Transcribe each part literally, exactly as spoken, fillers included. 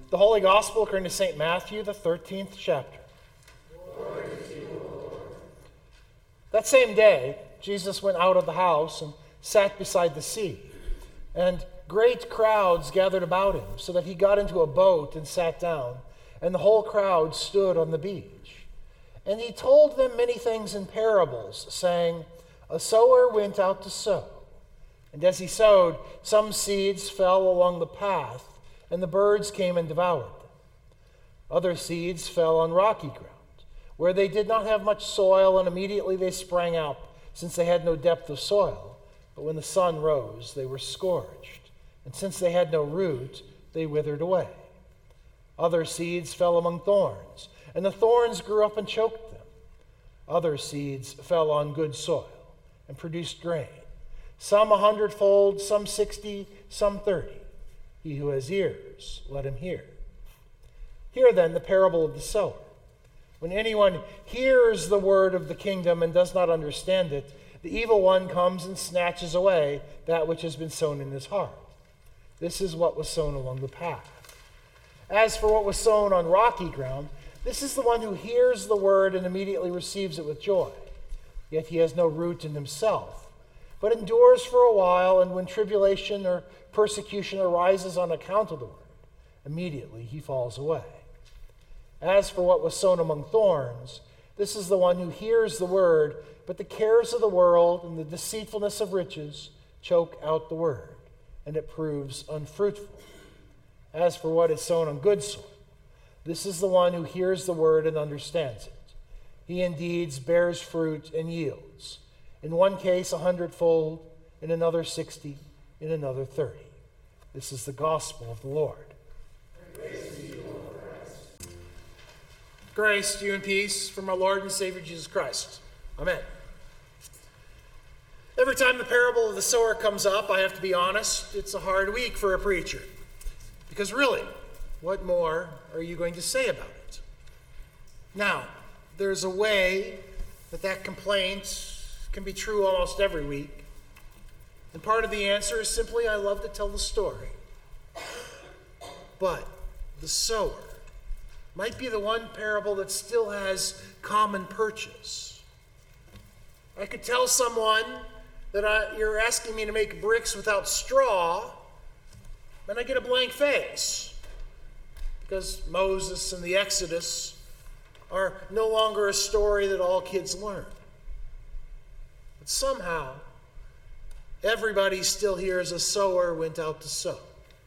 The Holy Gospel according to Saint Matthew, the thirteenth chapter. Glory to you, Lord. That same day, Jesus went out of the house and sat beside the sea. And great crowds gathered about him, so that he got into a boat and sat down, and the whole crowd stood on the beach. And he told them many things in parables, saying, A sower went out to sow. And as he sowed, some seeds fell along the path, and the birds came and devoured them. Other seeds fell on rocky ground, where they did not have much soil, and immediately they sprang up, since they had no depth of soil. But when the sun rose, they were scorched, and since they had no root, they withered away. Other seeds fell among thorns, and the thorns grew up and choked them. Other seeds fell on good soil and produced grain, some a hundredfold, some sixty, some thirty. He who has ears, let him hear. Hear then the parable of the sower. When anyone hears the word of the kingdom and does not understand it, the evil one comes and snatches away that which has been sown in his heart. This is what was sown along the path. As for what was sown on rocky ground, this is the one who hears the word and immediately receives it with joy. Yet he has no root in himself, but endures for a while, and when tribulation or persecution arises on account of the word, immediately he falls away. As for what was sown among thorns, this is the one who hears the word, but the cares of the world and the deceitfulness of riches choke out the word, and it proves unfruitful. As for what is sown on good soil, this is the one who hears the word and understands it. He indeed bears fruit and yields, in one case a hundredfold, in another sixty, in another thirty. This is the gospel of the Lord. Praise to you, Lord Christ. Grace to you and peace from our Lord and Savior Jesus Christ. Amen. Every time the parable of the sower comes up, I have to be honest, it's a hard week for a preacher. Because really, what more are you going to say about it? Now, there's a way that that complaint can be true almost every week. And part of the answer is simply, I love to tell the story. But the sower might be the one parable that still has common purchase. I could tell someone that I, you're asking me to make bricks without straw, and I get a blank face, because Moses and the Exodus are no longer a story that all kids learn. But somehow, everybody still hears a sower went out to sow.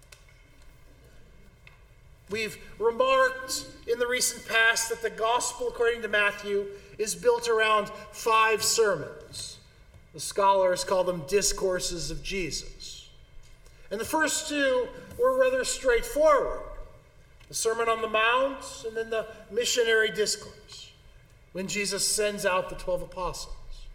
We've remarked in the recent past that the gospel, according to Matthew, is built around five sermons. The scholars call them discourses of Jesus. And the first two were rather straightforward. The Sermon on the Mount and then the missionary discourse, when Jesus sends out the twelve apostles.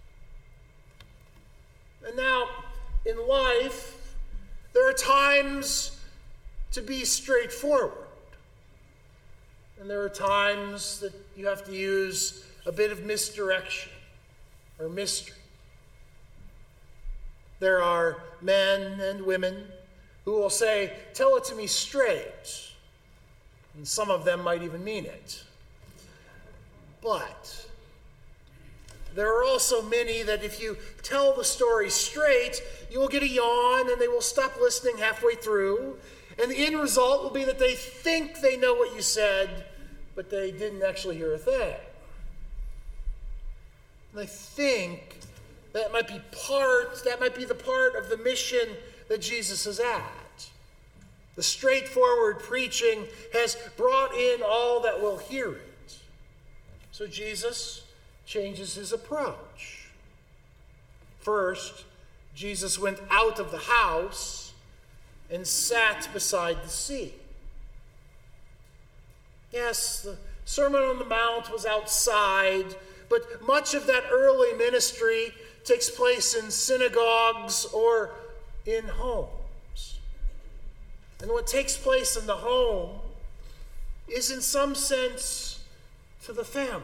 And now, in life, there are times to be straightforward. And there are times that you have to use a bit of misdirection or mystery. There are men and women who will say, tell it to me straight. And some of them might even mean it. But there are also many that if you tell the story straight, you will get a yawn and they will stop listening halfway through. And the end result will be that they think they know what you said, but they didn't actually hear a thing. And I think that might be part, that might be the part of the mission that Jesus is at. The straightforward preaching has brought in all that will hear it. So Jesus changes his approach. First, Jesus went out of the house and sat beside the sea. Yes, the Sermon on the Mount was outside, but much of that early ministry takes place in synagogues or in homes. And what takes place in the home is in some sense to the family.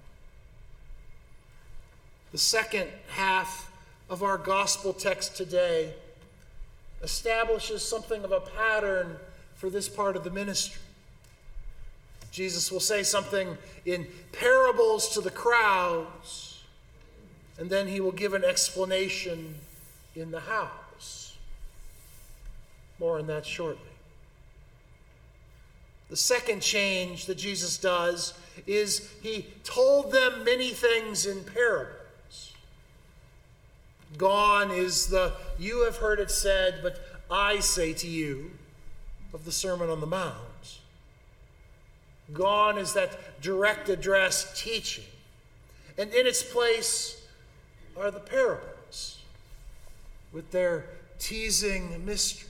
The second half of our gospel text today establishes something of a pattern for this part of the ministry. Jesus will say something in parables to the crowds, and then he will give an explanation in the house. More on that shortly. The second change that Jesus does is he told them many things in parables. Gone is the "you have heard it said, but I say to you" of the Sermon on the Mount. Gone is that direct address teaching. And in its place are the parables with their teasing mystery.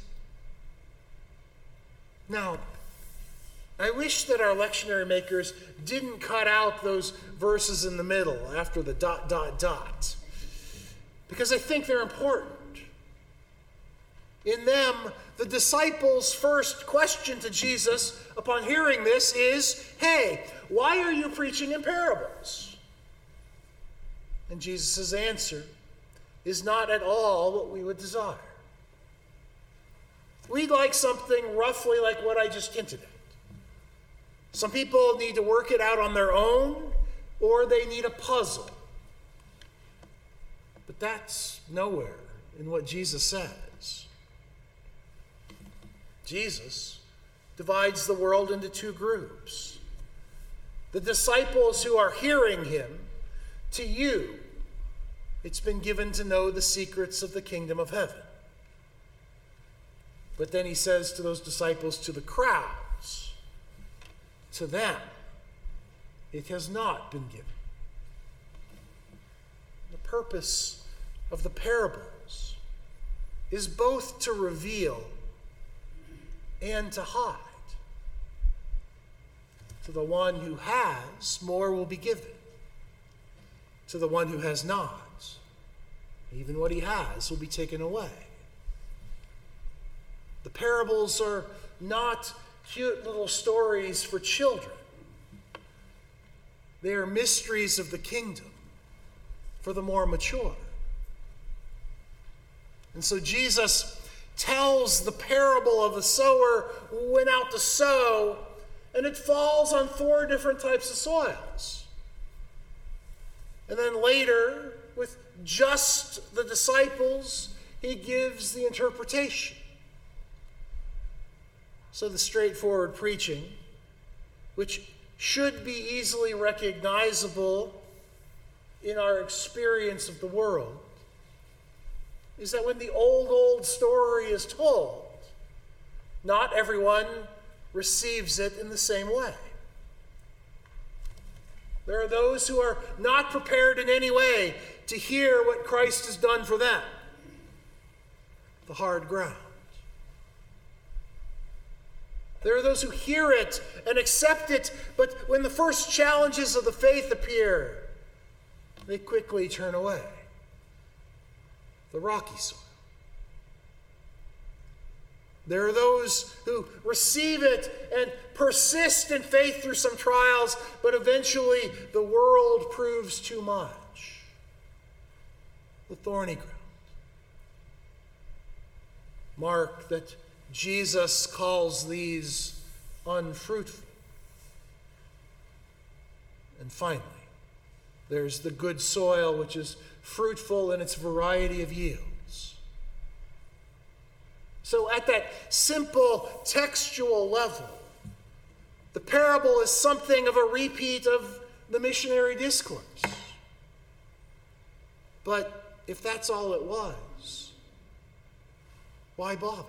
Now, I wish that our lectionary makers didn't cut out those verses in the middle after the dot, dot, dot, because I think they're important. In them, the disciples' first question to Jesus upon hearing this is, "Hey, why are you preaching in parables?" And Jesus' answer is not at all what we would desire. We'd like something roughly like what I just hinted at. Some people need to work it out on their own, or they need a puzzle. But that's nowhere in what Jesus says. Jesus divides the world into two groups. The disciples who are hearing him, to you, it's been given to know the secrets of the kingdom of heaven. But then he says to those disciples, to the crowds, to them, it has not been given. The purpose of the parables is both to reveal and to hide. To the one who has, more will be given. To the one who has not, even what he has will be taken away. The parables are not cute little stories for children. They are mysteries of the kingdom for the more mature. And so Jesus tells the parable of the sower who went out to sow, and it falls on four different types of soils. And then later, with just the disciples, he gives the interpretation. So the straightforward preaching, which should be easily recognizable in our experience of the world, is that when the old, old story is told, not everyone receives it in the same way. There are those who are not prepared in any way to hear what Christ has done for them. The hard ground. There are those who hear it and accept it, but when the first challenges of the faith appear, they quickly turn away. The rocky soil. There are those who receive it and persist in faith through some trials, but eventually the world proves too much. The thorny ground. Mark that Jesus calls these unfruitful. And finally, there's the good soil, which is fruitful in its variety of yields. So at that simple textual level, the parable is something of a repeat of the missionary discourse. But if that's all it was, why bother?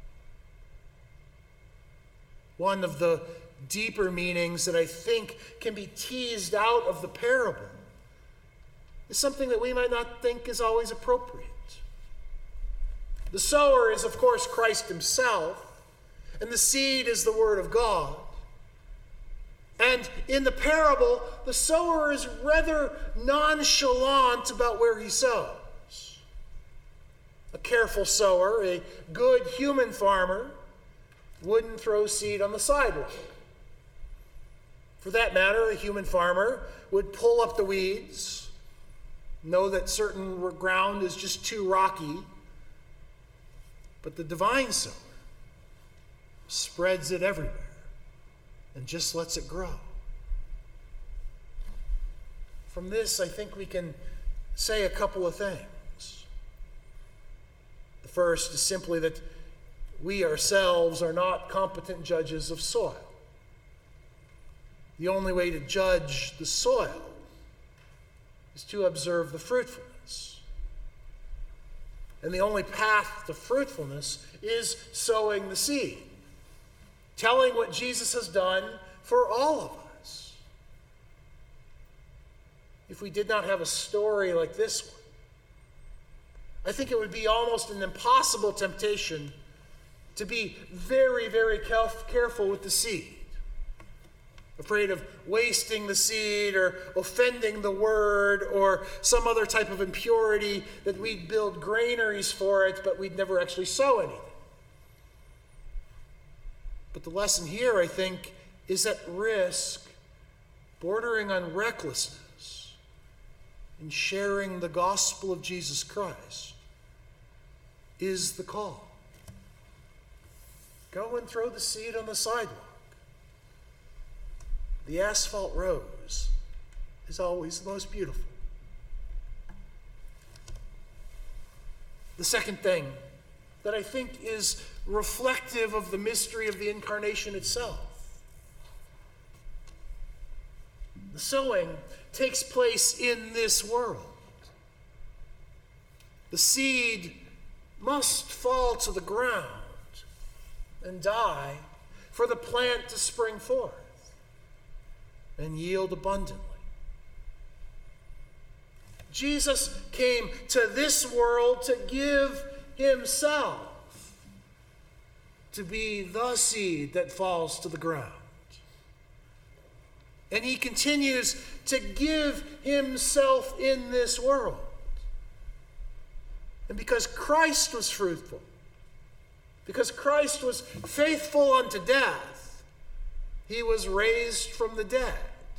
One of the deeper meanings that I think can be teased out of the parable is something that we might not think is always appropriate. The sower is, of course, Christ himself, and the seed is the word of God. And in the parable, the sower is rather nonchalant about where he sows. A careful sower, a good human farmer, wouldn't throw seed on the sidewalk. For that matter, a human farmer would pull up the weeds, know that certain ground is just too rocky, but the divine sower spreads it everywhere and just lets it grow. From this, I think we can say a couple of things. The first is simply that we ourselves are not competent judges of soil. The only way to judge the soil is to observe the fruitfulness. And the only path to fruitfulness is sowing the seed, telling what Jesus has done for all of us. If we did not have a story like this one, I think it would be almost an impossible temptation to be very, very careful with the seed. Afraid of wasting the seed or offending the word or some other type of impurity that we'd build granaries for it, but we'd never actually sow anything. But the lesson here, I think, is at risk, bordering on recklessness, in sharing the gospel of Jesus Christ, is the call. Go and throw the seed on the sidewalk. The asphalt rose is always the most beautiful. The second thing that I think is reflective of the mystery of the incarnation itself. The sowing takes place in this world. The seed must fall to the ground and die for the plant to spring forth and yield abundantly. Jesus came to this world to give himself, to be the seed that falls to the ground. And he continues to give himself in this world. And because Christ was fruitful, because Christ was faithful unto death, he was raised from the dead.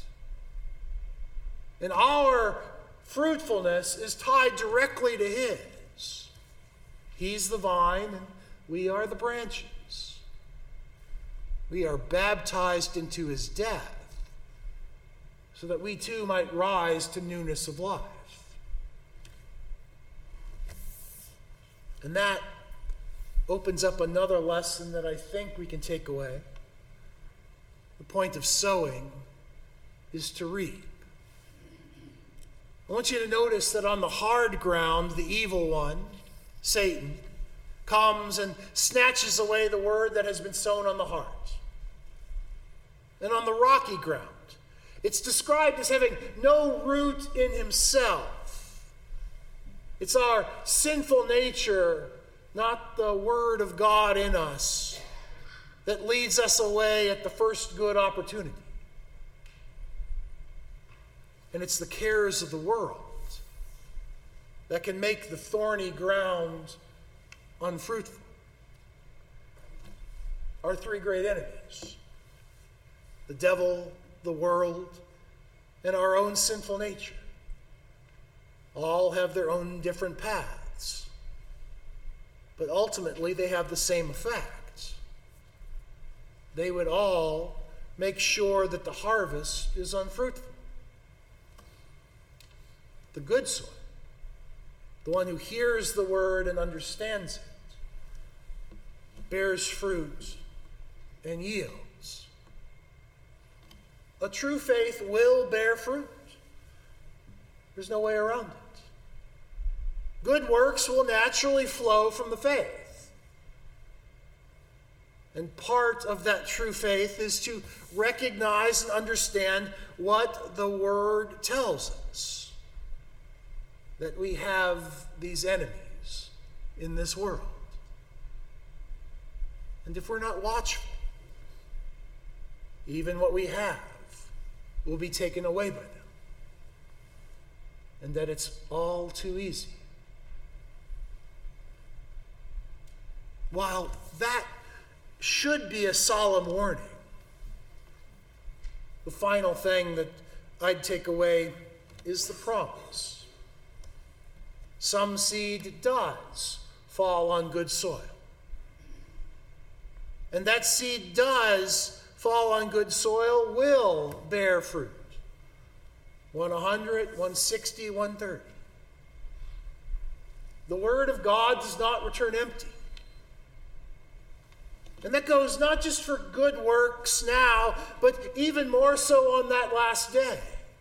And our fruitfulness is tied directly to his. He's the vine, and we are the branches. We are baptized into his death, so that we too might rise to newness of life. And that opens up another lesson that I think we can take away. The point of sowing is to reap. I want you to notice that on the hard ground, the evil one, Satan, comes and snatches away the word that has been sown on the heart. And on the rocky ground, it's described as having no root in himself. It's our sinful nature, not the word of God in us, that leads us away at the first good opportunity. And it's the cares of the world that can make the thorny ground unfruitful. Our three great enemies, the devil, the world, and our own sinful nature, all have their own different paths. But ultimately, they have the same effect. They would all make sure that the harvest is unfruitful. The good soil, the one who hears the word and understands it, bears fruit and yields. A true faith will bear fruit. There's no way around it. Good works will naturally flow from the faith. And part of that true faith is to recognize and understand what the word tells us. That we have these enemies in this world. And if we're not watchful, even what we have will be taken away by them. And that it's all too easy. While that should be a solemn warning, the final thing that I'd take away is the promise. Some seed does fall on good soil. And that seed does fall on good soil will bear fruit. One a hundred, one sixty, one thirty. The word of God does not return empty. And that goes not just for good works now, but even more so on that last day.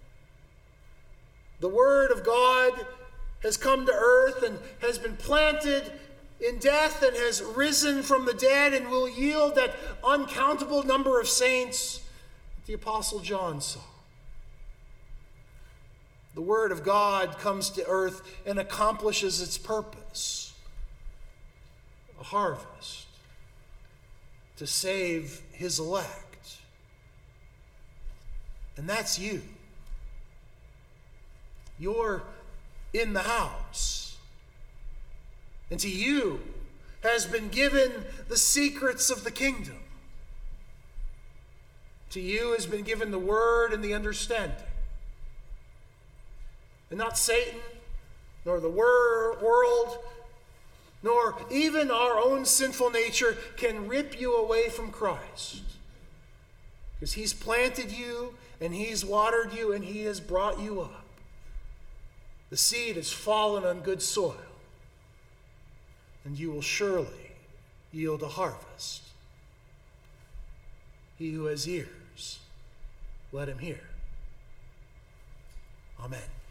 The word of God has come to earth and has been planted in death and has risen from the dead and will yield that uncountable number of saints that the Apostle John saw. The word of God comes to earth and accomplishes its purpose. A harvest to save his elect. And that's you. You're in the house. And to you has been given the secrets of the kingdom. To you has been given the word and the understanding. And not Satan, nor the wor- world, nor even our own sinful nature can rip you away from Christ. Because he's planted you, and he's watered you, and he has brought you up. The seed has fallen on good soil, and you will surely yield a harvest. He who has ears, let him hear. Amen.